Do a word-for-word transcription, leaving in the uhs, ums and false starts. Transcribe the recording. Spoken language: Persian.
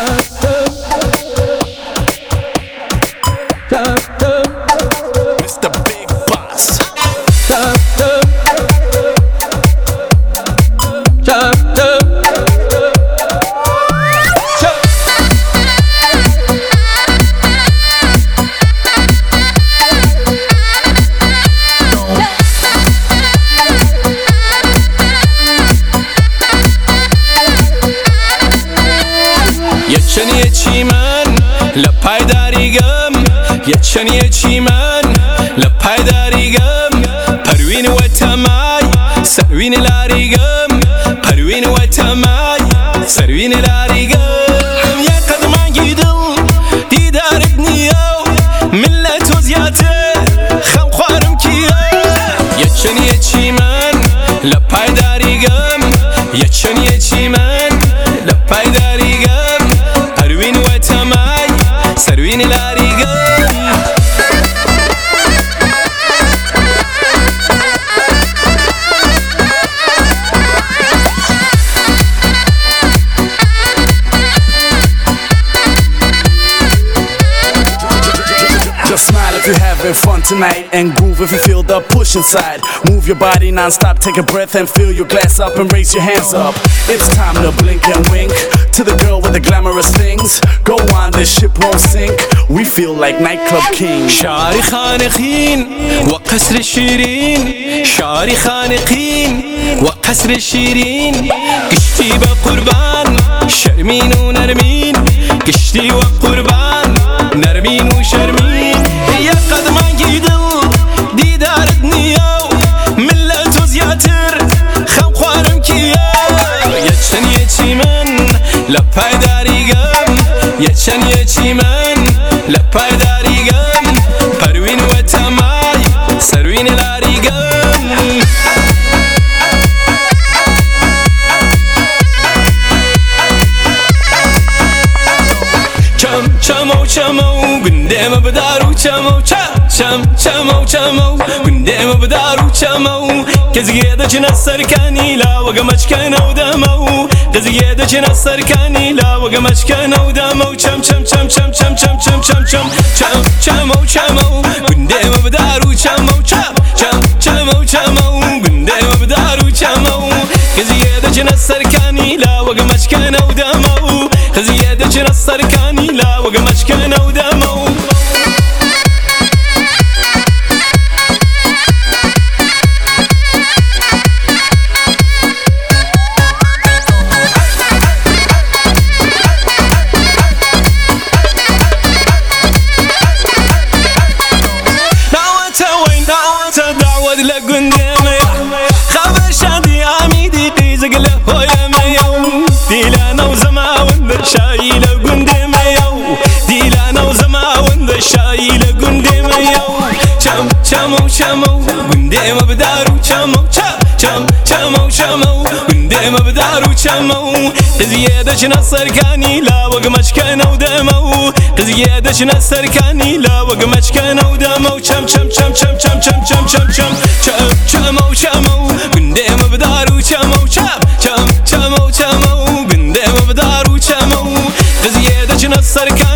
Mister Big Boss. یچنی چی من لپای داریگم یچنی چی من لپای داریگم پروین و تمای سروین لاریگم پروین و تمای سروین لاریگم یا قدمان گیدل دیدارت نیو ملت و زیاده خم خوارم کیو یچنی چی من لپای داریگم یچنی چی من لپای داریگم پروین و تمای سروین لاریگم Just smile if you're having fun tonight, and groove if you feel the push inside. Move your body non-stop, take a breath and fill your glass up and raise your hands up. It's time to blink and wink to the girl with the glamorous things. Go on, this ship won't sink. We feel like nightclub kings. شعري خانقين وقصر الشيرين شعري خانقين وقصر الشيرين قشتي بقربان شرمين ونرمين قشتي وقربان نرمين وشرمين يا قدمان جيدل ديدارت نيو ملت وزياتر خم خوارم كيو يتشن يتشي من لباي داريقم يتشن يتشي من لباي داريقم پروين وتماي سروين لاريقم چم چمو چمو گندم بدارو چمو چم چم چمو چمو گندم بدارو چمو كزيادة جنا سركاني لا وقمش كان ودمو كزيادة جنا سركاني لا وقمش كان ودمو چم چم چم چم چم چم چم چم چم چم چمو چمو گندم بدارو چمو چم چم چمو چمو گندم بدارو چمو كزيادة جنا سركاني لا وقمش كان ودمو كزيادة جنا سركاني لا وقمش كان ودمو لقندامي خبر شادي عميدي قيزق له يوم ديلانا وزما وند شاي لقندامي ديلانا وزما وند شاي لقندامي چم چمو چمو قندام بدارو چمو چم چم چمو چمو قندام بدارو چمو قزيادة جنا سركاني لا وقمش كان ودمو قزيادة جنا سركاني لا وقمش كان ودمو چم چم چم چم چم چم چم چم چم چم چمو چمو قندام بدارو چمو چم چم چمو چمو قندام بدارو چمو قزيادة جنا سركاني